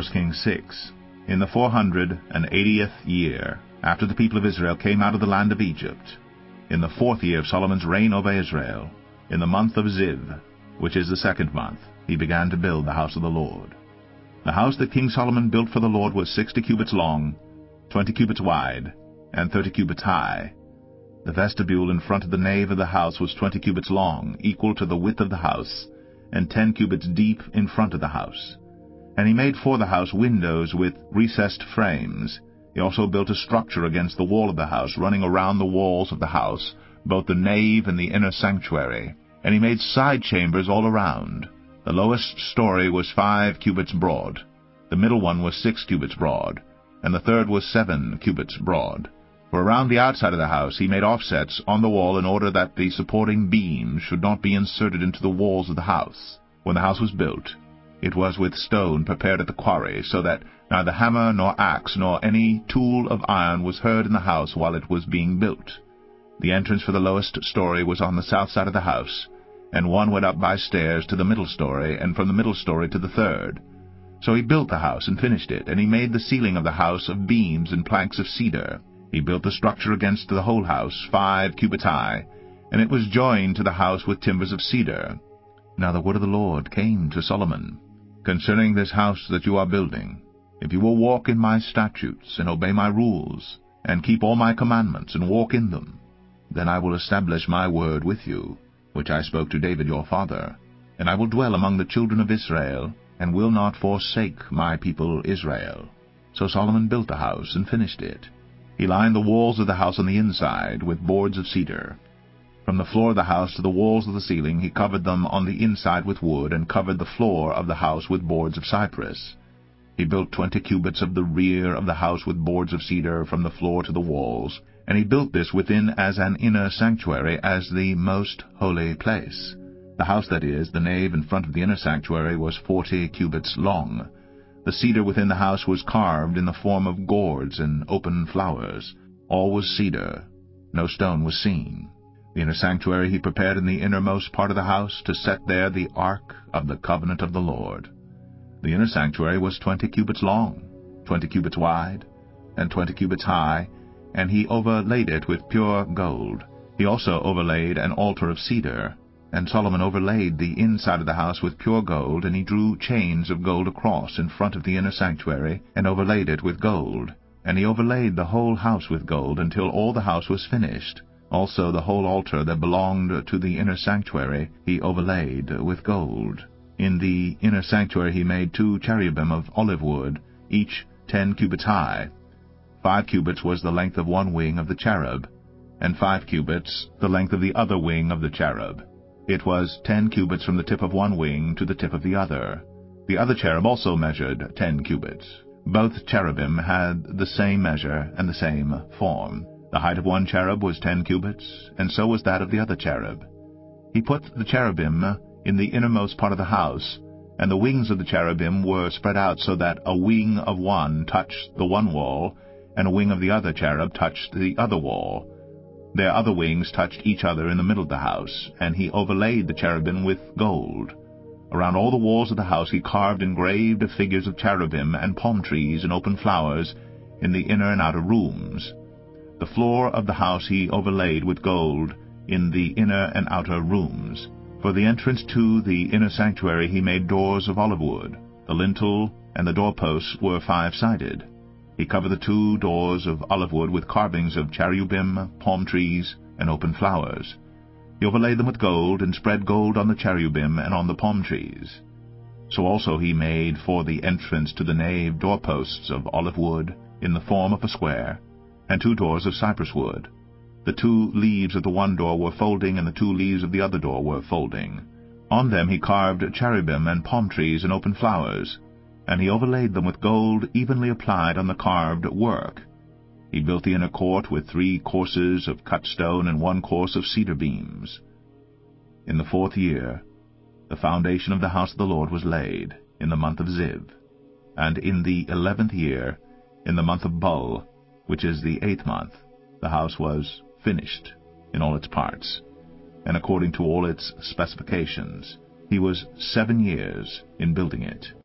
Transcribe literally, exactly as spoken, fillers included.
First Kings six. In the four hundred and eightieth year, after the people of Israel came out of the land of Egypt, in the fourth year of Solomon's reign over Israel, in the month of Ziv, which is the second month, he began to build the house of the Lord. The house that King Solomon built for the Lord was sixty cubits long, twenty cubits wide, and thirty cubits high. The vestibule in front of the nave of the house was twenty cubits long, equal to the width of the house, and ten cubits deep in front of the house. And he made for the house windows with recessed frames. He also built a structure against the wall of the house, running around the walls of the house, both the nave and the inner sanctuary. And he made side chambers all around. The lowest story was five cubits broad, the middle one was six cubits broad, and the third was seven cubits broad. For around the outside of the house he made offsets on the wall in order that the supporting beams should not be inserted into the walls of the house. When the house was built, it was with stone prepared at the quarry, so that neither hammer nor axe nor any tool of iron was heard in the house while it was being built. The entrance for the lowest story was on the south side of the house, and one went up by stairs to the middle story, and from the middle story to the third. So he built the house and finished it, and he made the ceiling of the house of beams and planks of cedar. He built the structure against the whole house, five cubits high, and it was joined to the house with timbers of cedar. Now the word of the Lord came to Solomon, concerning this house that you are building. If you will walk in my statutes, and obey my rules, and keep all my commandments, and walk in them, then I will establish my word with you, which I spoke to David your father, and I will dwell among the children of Israel, and will not forsake my people Israel. So Solomon built the house and finished it. He lined the walls of the house on the inside with boards of cedar. From the floor of the house to the walls of the ceiling he covered them on the inside with wood, and covered the floor of the house with boards of cypress. He built twenty cubits of the rear of the house with boards of cedar from the floor to the walls, and he built this within as an inner sanctuary, as the most holy place. The house, that is, the nave in front of the inner sanctuary, was forty cubits long. The cedar within the house was carved in the form of gourds and open flowers. All was cedar. No stone was seen. The inner sanctuary he prepared in the innermost part of the house, to set there the ark of the covenant of the Lord. The inner sanctuary was twenty cubits long, twenty cubits wide, and twenty cubits high, and he overlaid it with pure gold. He also overlaid an altar of cedar. And Solomon overlaid the inside of the house with pure gold, and he drew chains of gold across in front of the inner sanctuary, and overlaid it with gold. And he overlaid the whole house with gold, until all the house was finished. Also the whole altar that belonged to the inner sanctuary he overlaid with gold. In the inner sanctuary he made two cherubim of olive wood, each ten cubits high. Five cubits was the length of one wing of the cherub, and five cubits the length of the other wing of the cherub. It was ten cubits from the tip of one wing to the tip of the other. The other cherub also measured ten cubits. Both cherubim had the same measure and the same form. The height of one cherub was ten cubits, and so was that of the other cherub. He put the cherubim in the innermost part of the house, and the wings of the cherubim were spread out so that a wing of one touched the one wall, and a wing of the other cherub touched the other wall. Their other wings touched each other in the middle of the house, and he overlaid the cherubim with gold. Around all the walls of the house he carved engraved figures of cherubim and palm trees and open flowers in the inner and outer rooms. The floor of the house he overlaid with gold in the inner and outer rooms. For the entrance to the inner sanctuary he made doors of olive wood. The lintel and the doorposts were five-sided. He covered the two doors of olive wood with carvings of cherubim, palm trees, and open flowers. He overlaid them with gold, and spread gold on the cherubim and on the palm trees. So also he made for the entrance to the nave doorposts of olive wood in the form of a square, and two doors of cypress wood. The two leaves of the one door were folding, and the two leaves of the other door were folding. On them he carved cherubim and palm trees and open flowers, and he overlaid them with gold evenly applied on the carved work. He built the inner court with three courses of cut stone and one course of cedar beams. In the fourth year, the foundation of the house of the Lord was laid, in the month of Ziv. And in the eleventh year, in the month of Bul, which is the eighth month, the house was finished in all its parts, and according to all its specifications. He was seven years in building it.